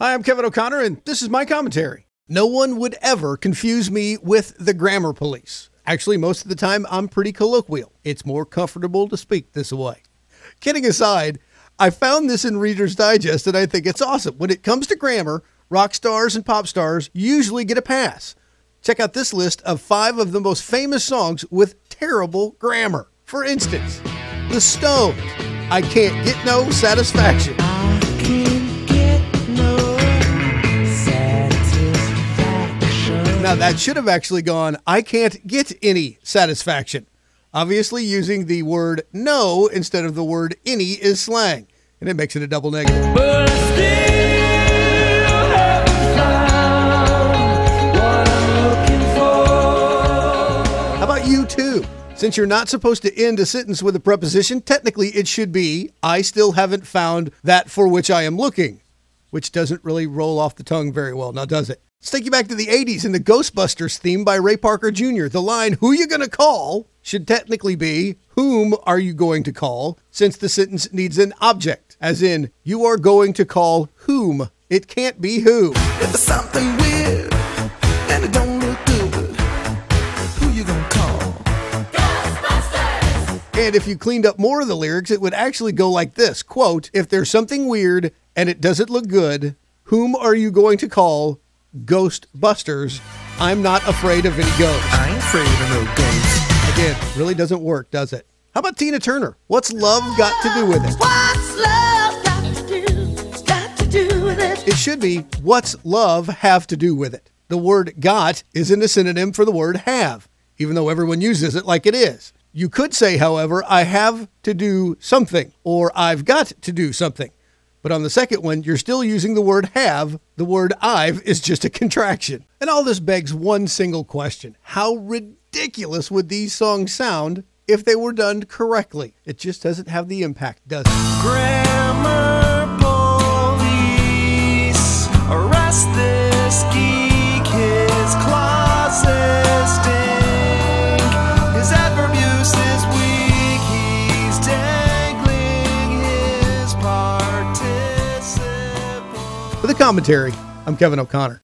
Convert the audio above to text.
Hi, I'm Kevin O'Connor, and this is my commentary. No one would ever confuse me with the grammar police. Actually, most of the time, I'm pretty colloquial. It's more comfortable to speak this way. Kidding aside, I found this in Reader's Digest, and I think it's awesome. When it comes to grammar, rock stars and pop stars usually get a pass. Check out this list of 5 of the most famous songs with terrible grammar. For instance, The Stones, I Can't Get No Satisfaction. Now, that should have actually gone, I can't get any satisfaction. Obviously, using the word no instead of the word any is slang, and it makes it a double negative. But I still haven't found what I'm looking for. How about you too? Since you're not supposed to end a sentence with a preposition, technically it should be, I still haven't found that for which I am looking, which doesn't really roll off the tongue very well, now does it? Let's take you back to the 80s in the Ghostbusters theme by Ray Parker Jr. The line, who you gonna call, should technically be, whom are you going to call, since the sentence needs an object, as in, you are going to call whom. It can't be who. If it's something weird and it don't look good, who you gonna call? Ghostbusters! And if you cleaned up more of the lyrics, it would actually go like this, quote, if there's something weird and it doesn't look good, whom are you going to call? Ghostbusters. I'm not afraid of any ghosts. I ain't afraid of no ghosts. Again, really doesn't work, does it? How about Tina Turner? What's love got to do with it? What's love got to do with it? It should be, what's love have to do with it? The word got isn't a synonym for the word have, even though everyone uses it like it is. You could say, however, I have to do something, or I've got to do something. But on the second one, you're still using the word have. The word I've is just a contraction. And all this begs one single question. How ridiculous would these songs sound if they were done correctly? It just doesn't have the impact, does it? Grammar police, arrest this geek, his clauses stink, his adverb use is weak, he's dangling his participle. For the commentary, I'm Kevin O'Connor.